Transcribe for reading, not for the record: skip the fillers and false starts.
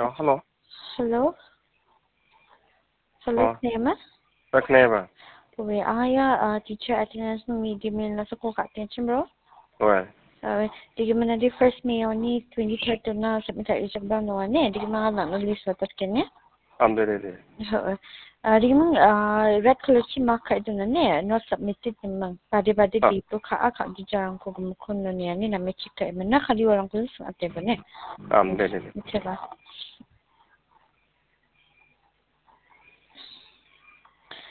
Hello. Hello? Hello, Nema? Neva. Uy, teacher attendance no medium na sa ko ka-attention, bro. Ouais. Di man na di first May ni 23rd na submit sa isang ba no ane. Di man na list sa kanya. Amdele. Di man red color si marker ito na ne. Not submitted naman. Pade dito ka di dyan ko gumukon na niya ni na may chika. Na kaliwalang ko sa ate ba ne. Amdele. Diba?